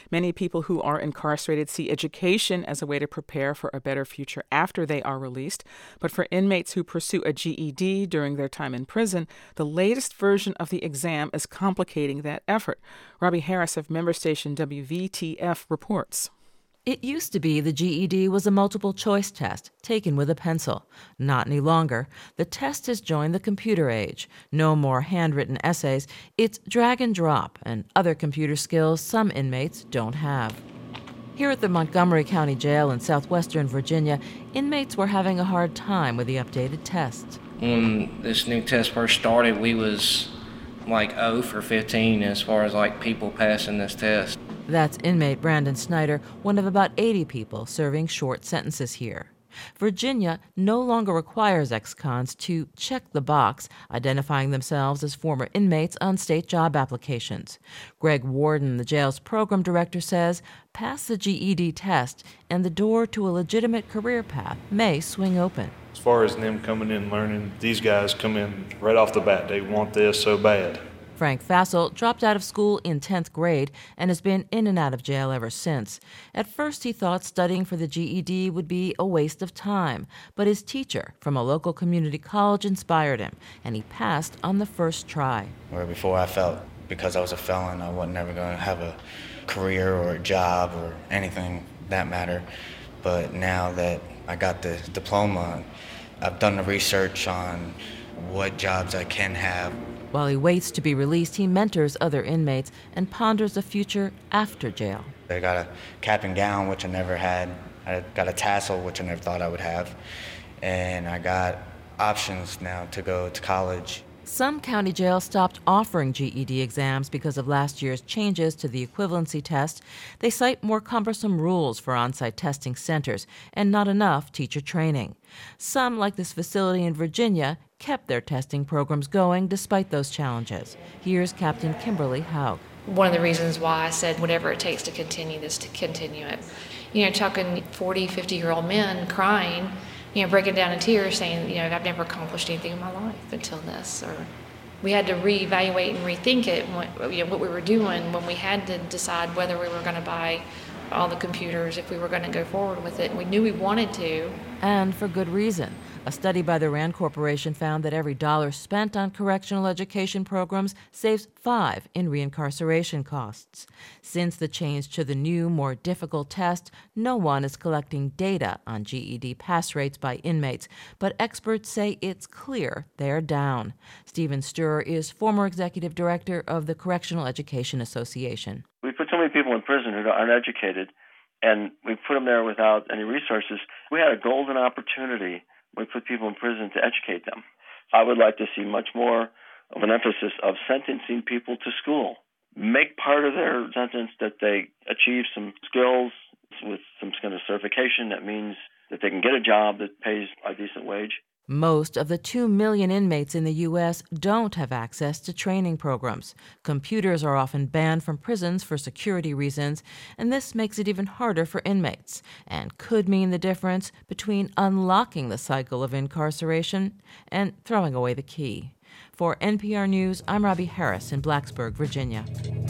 Many people who are incarcerated see education as a way to prepare for a better future after they are released. But for inmates who pursue a GED during their time in prison, the latest version of the exam is complicating that effort. Robbie Harris of member station WVTF reports. It used to be the GED was a multiple-choice test taken with a pencil. Not any longer. The test has joined the computer age. No more handwritten essays. It's drag and drop and other computer skills some inmates don't have. Here at the Montgomery County Jail in southwestern Virginia, inmates were having a hard time with the updated test. When this new test first started, we was like 0 for 15 as far as like people passing this test. That's inmate Brandon Snyder, one of about 80 people serving short sentences here. Virginia no longer requires ex-cons to check the box, identifying themselves as former inmates on state job applications. Greg Warden, the jail's program director, says pass the GED test and the door to a legitimate career path may swing open. As far as them coming in learning, these guys come in right off the bat. They want this so bad. Frank Fassel dropped out of school in 10th grade and has been in and out of jail ever since. At first, he thought studying for the GED would be a waste of time, but his teacher from a local community college inspired him, and he passed on the first try. Where before I felt because I was a felon, I wasn't never going to have a career or a job or anything that matter. But now that I got the diploma, I've done the research on what jobs I can have. While he waits to be released, he mentors other inmates and ponders a future after jail. I got a cap and gown, which I never had. I got a tassel, which I never thought I would have. And I got options now to go to college. Some county jails stopped offering GED exams because of last year's changes to the equivalency test. They cite more cumbersome rules for on-site testing centers and not enough teacher training. Some, like this facility in Virginia, kept their testing programs going despite those challenges. Here's Captain Kimberly Haug. One of the reasons why I said whatever it takes to continue this, to continue it. You know, talking 40, 50-year-old men crying, you know, breaking down in tears saying, you know, I've never accomplished anything in my life until this. Or we had to reevaluate and rethink it, what we were doing when we had to decide whether we were going to buy all the computers, if we were going to go forward with it. We knew we wanted to. And for good reason. A study by the RAND Corporation found that every dollar spent on correctional education programs saves 5 in reincarceration costs. Since the change to the new, more difficult test, no one is collecting data on GED pass rates by inmates, but experts say it's clear they're down. Stephen Sturr is former executive director of the Correctional Education Association. We put so many people in prison who are uneducated, and we put them there without any resources. We had a golden opportunity. We put people in prison to educate them. I would like to see much more of an emphasis of sentencing people to school. Make part of their sentence that they achieve some skills with some kind of certification. That means that they can get a job that pays a decent wage. Most of the 2 million inmates in the U.S. don't have access to training programs. Computers are often banned from prisons for security reasons, and this makes it even harder for inmates and could mean the difference between unlocking the cycle of incarceration and throwing away the key. For NPR News, I'm Robbie Harris in Blacksburg, Virginia.